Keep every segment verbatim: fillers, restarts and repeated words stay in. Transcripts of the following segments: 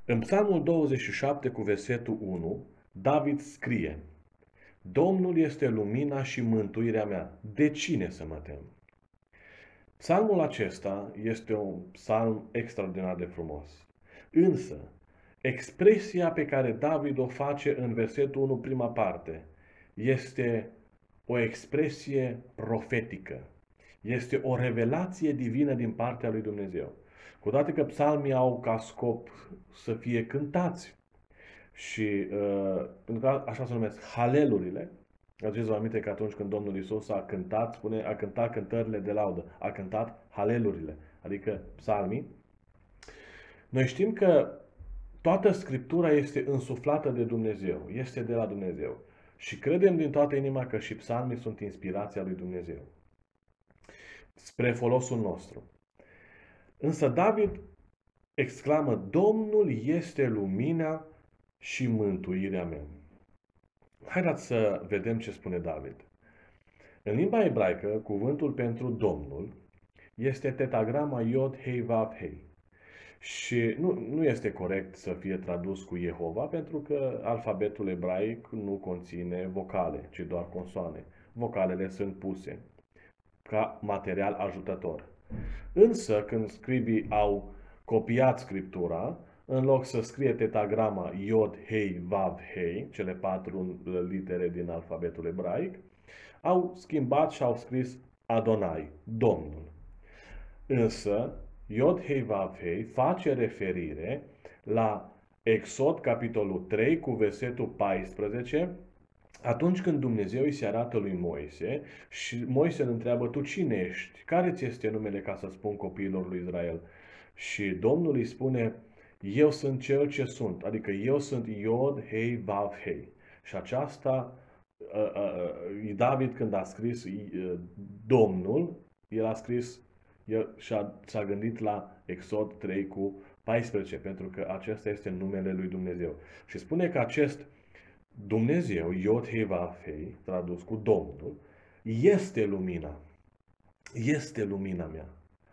În Psalmul douăzeci și șapte cu versetul unu, David scrie: Domnul este lumina și mântuirea mea. De cine să mă tem? Psalmul acesta este un psalm extraordinar de frumos. Însă, expresia pe care David o face în versetul unu, prima parte, este o expresie profetică. Este o revelație divină din partea lui Dumnezeu. Cu toate că psalmii au ca scop să fie cântați și uh, pentru că așa se numesc halelurile, aduceți-vă aminte că atunci când Domnul Isus a cântat, spune, a cântat cântările de laudă, a cântat halelurile, adică psalmii. Noi știm că toată Scriptura este însuflată de Dumnezeu, este de la Dumnezeu. Și credem din toată inima că și psalmii sunt inspirația lui Dumnezeu, spre folosul nostru. Însă David exclamă: Domnul este lumina și mântuirea mea. Haideți să vedem ce spune David. În limba ebraică, cuvântul pentru Domnul este tetagrama Iod Hei Vav Hei. Și nu, nu este corect să fie tradus cu Jehova, pentru că alfabetul ebraic nu conține vocale, ci doar consoane. Vocalele sunt puse ca material ajutător. Însă, când scribii au copiat Scriptura, în loc să scrie tetagrama Iod, Hei, Vav, Hei, cele patru litere din alfabetul ebraic, au schimbat și au scris Adonai, Domnul. Însă, Iod, Hei, Vav, Hei face referire la Exod, capitolul trei, cu versetul paisprezece, atunci când Dumnezeu îi se arată lui Moise și Moise îl întreabă: tu cine ești? Care ți este numele ca să spun copiilor lui Israel? Și Domnul îi spune: eu sunt cel ce sunt, adică eu sunt Iod, Hei, Vav, Hei. Și aceasta, uh, uh, David când a scris uh, Domnul, el a scris, el și-a, s-a gândit la Exod trei cu paisprezece, pentru că acesta este numele lui Dumnezeu. Și spune că acest Dumnezeu, Iod, Hei, Vav, Hei, tradus cu Domnul, este lumina. Este lumina mea.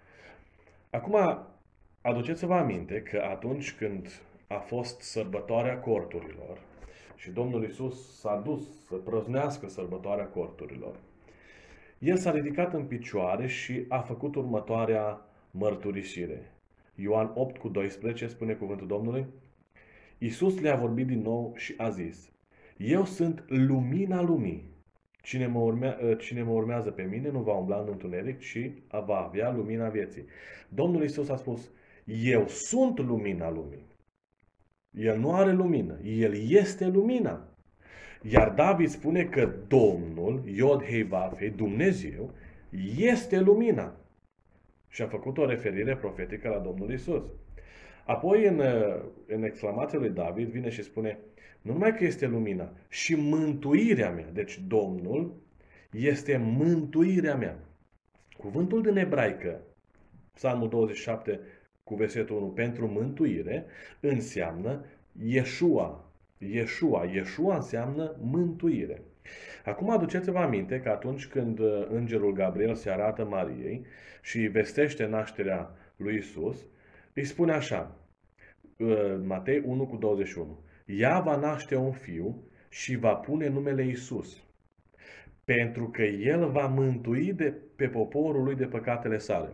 Acum, aduceți-vă aminte că atunci când a fost sărbătoarea corturilor și Domnul Iisus s-a dus să prăznească sărbătoarea corturilor, El s-a ridicat în picioare și a făcut următoarea mărturisire. Ioan opt cu doisprezece spune cuvântul Domnului: Iisus le-a vorbit din nou și a zis: eu sunt lumina lumii. Cine mă, urmea, cine mă urmează pe mine nu va umbla în întuneric, ci va avea lumina vieții. Domnul Iisus a spus: eu sunt lumina lumii. El nu are lumină, El este lumina. Iar David spune că Domnul, Iod Hei Vav Hei, Dumnezeu, este lumina. Și a făcut o referire profetică la Domnul Iisus. Apoi, în, în exclamația lui David, vine și spune: nu numai că este lumina, și mântuirea mea. Deci Domnul este mântuirea mea. Cuvântul din ebraică, Psalmul douăzeci și șapte cu versetul unu, pentru mântuire, înseamnă Yeshua. Yeshua. Yeshua înseamnă mântuire. Acum aduceți-vă aminte că atunci când îngerul Gabriel se arată Mariei și vestește nașterea lui Isus, îi spune așa, Matei unu cu douăzeci și unu. Ea va naște un fiu și va pune numele Isus, pentru că El va mântui de, pe poporul lui de păcatele sale.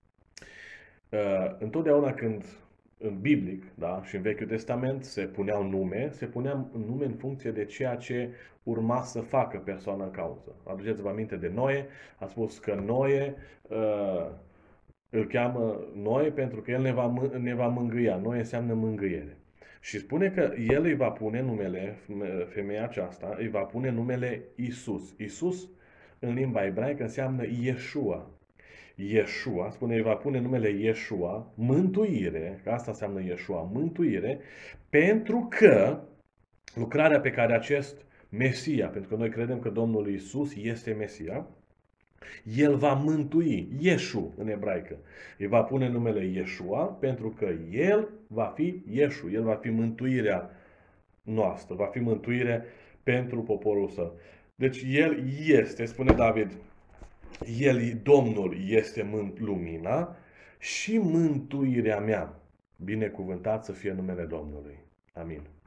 Uh, întotdeauna când în biblic, da, și în Vechiul Testament se puneau nume, se puneau nume în funcție de ceea ce urma să facă persoana în cauză. Aduceți-vă aminte de Noe, a spus că Noe uh, îl cheamă Noe pentru că el ne va, ne va mângâia. Noe înseamnă mângâiere. Și spune că el îi va pune numele, femeia aceasta, îi va pune numele Isus. Isus, în limba ebraică, înseamnă Yeshua. Yeshua, spune, îi va pune numele Yeshua, mântuire, că asta înseamnă Yeshua, mântuire, pentru că lucrarea pe care acest Mesia, pentru că noi credem că Domnul Isus este Mesia, El va mântui, Yeshu în ebraică. Îi va pune numele Yeshua pentru că El va fi Yeshu, El va fi mântuirea noastră, va fi mântuire pentru poporul său. Deci El este, spune David, El, Domnul, este lumina și mântuirea mea. Binecuvântat să fie numele Domnului. Amin.